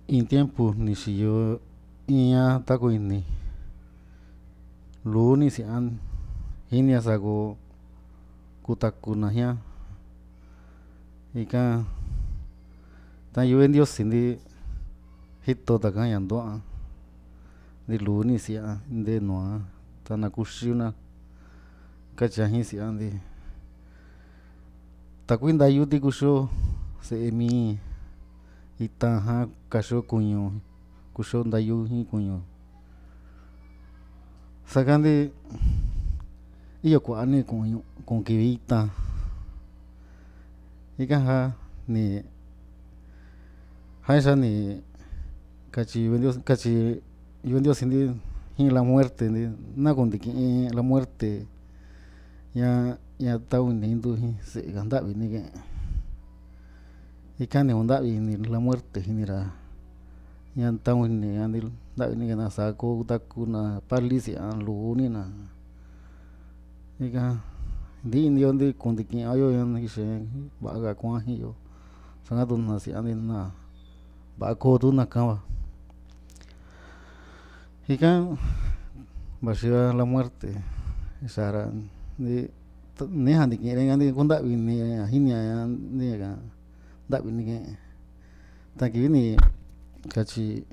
In tiempo ni xiyo iña takuini luni sian inia sago kutakuna jian ika tayo en dios ndi hito taka ña ndu'a ndi luni sia nde nua tana kuxina kachaji sia ndi takui ntayu ti kuxo se'e mi ita jan kaxo kuñu kuxo ntayu jin kuñu sakandi iyo kuani kuñu kun kivi ita ika ja ni jaisa ni kachi yu en dios ndi jin la muerte ndi na kuntiki la muerte ña tau ni ntu jin se'e ka ntavi ni ke'en ika ni juntavi ini la muerte jinira ña tau ini ndi ntavi ni ke'en na sa ko kutakuna pali si'a luni na ika nti'i ntiyo ndi kuntiki'ayo kixe va'a ka kua'an jiyo sanga tuna si'a ndi na va'a koo tuna kava ika vaxi la muerte xara ndi nijan tikire ña ndi kuntavi ini jinia ña ndi ka ntavi ni ke'en ta kivi ni kachi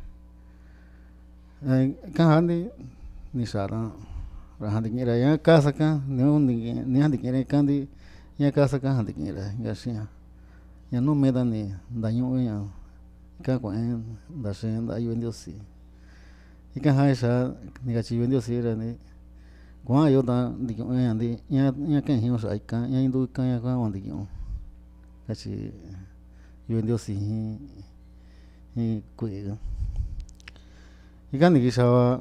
kaja ndi ni xara raja tikira ña casa ka nijan tikire ka ndi ña casa ka jan tikira ñaxia ña numi ta ni ntañu'uña ika ku'en ndaxii nda yu en diosi ika jan xa ni kachi yu en diosi ra ndi kua'an yo ta ntikiu'ya ndi ña ke'en jiun xa'a ika ña intu ika ña kua'an ntikiun kachi yu en diosi jin kui'i ka ika ni kixaba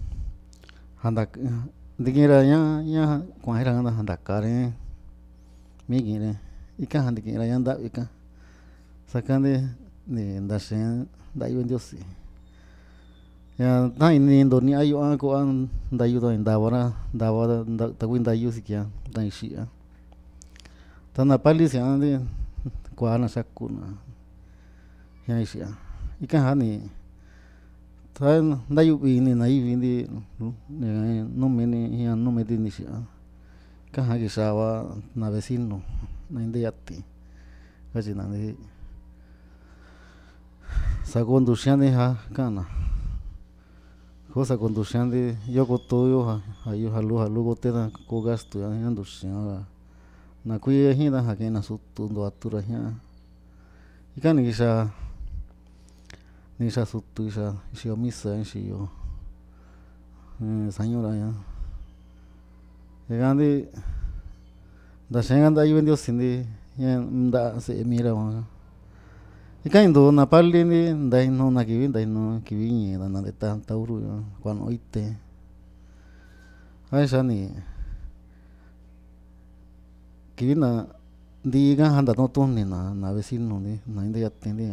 ntikira ña kua'an jira kanda jantakare mi kire ika jan ntikira ña ntavi ka sakandi ni ndaxii nda yu en diosi ña ta'an inindo ni'ayo a ko a ntayu ta ni ndava takui ntayu sikia ta'an xi'a tana pali si'a ndi kua'ana xakuna jian ixi'a ika ja ni ta ntayu'vi ini na ivi ndi numi ni jian numi ti ni xi'a ika jan kixaba na vecino na nte yati kachina ndi sakontuxia ndi ja ka'an na ko sakontuxia ndi yo kotoyo ja jalu kote ta ko gasto ña ntuxia ra na kui jin ta ja ke'en na sutu nduatura jia'an ika ni kixa sutu xiyo misa xiyo sañura ña ika ndi ndaxii nda yu en diosi ndi ña nta'a se'e mi ra ika ni ntuu na pali ndi ntainu na kivi ñi ta nante tauru kua'anu ite jaisa ni kivi na ntii ka ja ntatutuni na vecino ndi na nte yati ndi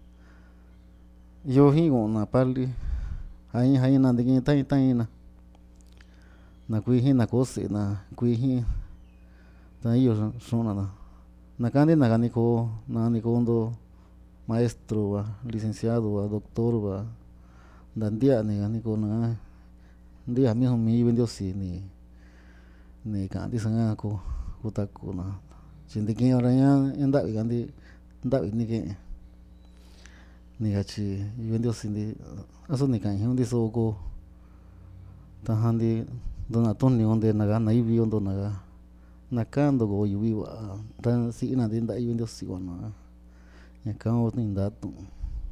yo jin ku'un na pali jain nantiki ta'i na kui jin na koo se'e na kui jin ta iyo xu'un na kandi na ni ko'ondo maestro va licenciado va doctor va nta ntia ni ka ni ko'ona ka ntia mismo mi yu en diosi ni ka'an tisanga ko kutakuna tyi ntiki'ora ña ntavi ka ndi ntavi ni ke'en ni kachi yu en diosi ndi asu ni ka'in jiun ntiso ko tajan ndi ntu natuni onte na ka na ivi yo nto na ka'ando ko yuvi va'a ta si'ina ndi nta'a yu en diosi kua'ana ñaka hua ni ntatu'un.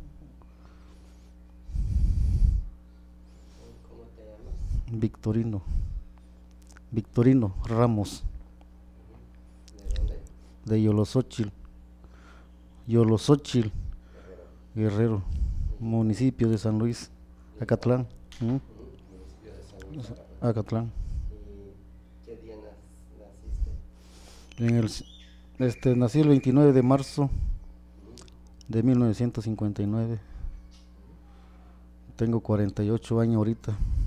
Victorino Ramos de Yolosochil Guerrero, municipio de San Luis Acatlán. Acatlán. ¿Qué día naciste? Nací el 29 de marzo de 1959. Tengo 48 años ahorita.